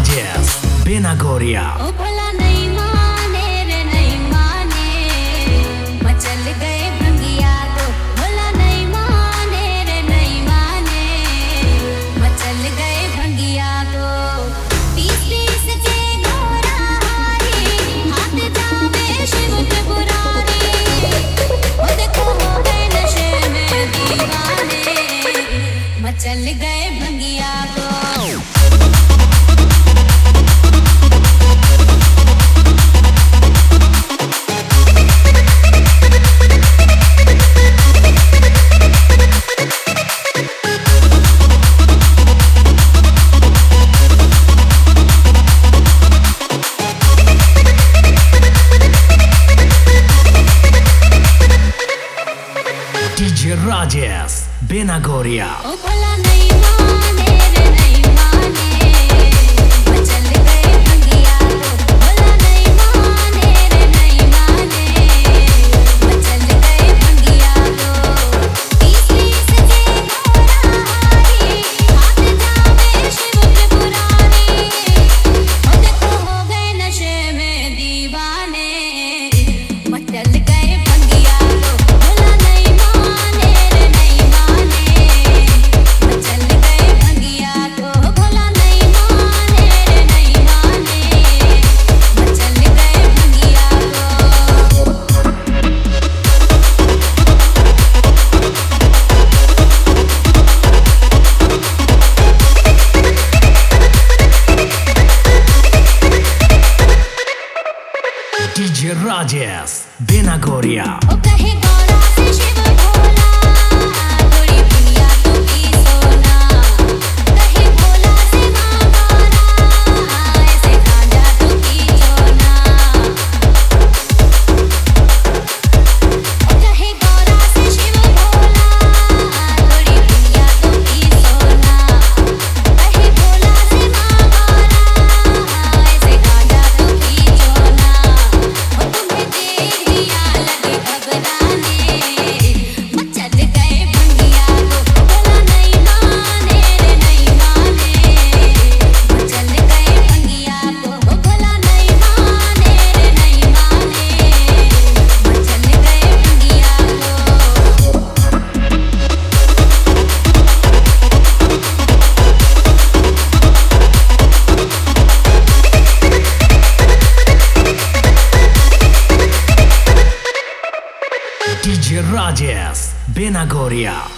Rajesh, Benagoria. ओ भला नहीं माने रे नहीं माने, मचल गए भंगिया तो भला नहीं माने रे नहीं माने, मचल गए भंगिया तो पीस पीस के घोड़ा हारी, हाथ जावे शिव त्रिपुरारी, ओ देखो हो गए नशे में दीवाने, मचल गए भंगिया तो। DJ Rajesh, Benagoria. ओ भला नहीं माने रे नहीं माने, मचल गए भंगिया तो भला नहीं माने रे नहीं माने, मचल गए भंगिया तो पीस पीस के घोड़ा हारी, हाथ जावे शिव त्रिपुरारी, ओ देखो हो गए नशे में दीवाने, मचल गए भंगिया तो भला नहीं माने रे नहीं माने, मचल गए भंगिया तो भला नहीं माने रे नहीं माने, मचल गए भंगिया तो। DJ Rajesh, Benagoria. ओ कहे गौरा से शिव भोला, थोड़ी दुनिया तो की सोना, कहे भोला से माँ गौरा, ऐसे गांजा तो की चोना, ओ कहे गौरा से शिव भोला, थोड़ी दुनिया तो की सोना, कहे भोला से माँ गौरा, ऐसे गांजा तो की चोना, ओ तुम्हें देख दिया लगे घबराने, मचल गए भंगिया तो भला नहीं माने रे नहीं माने, मचल गए भंगिया तो भला नहीं माने रे नहीं माने, मचल गए भंगिया तो। DJ Rajesh, Benagoria.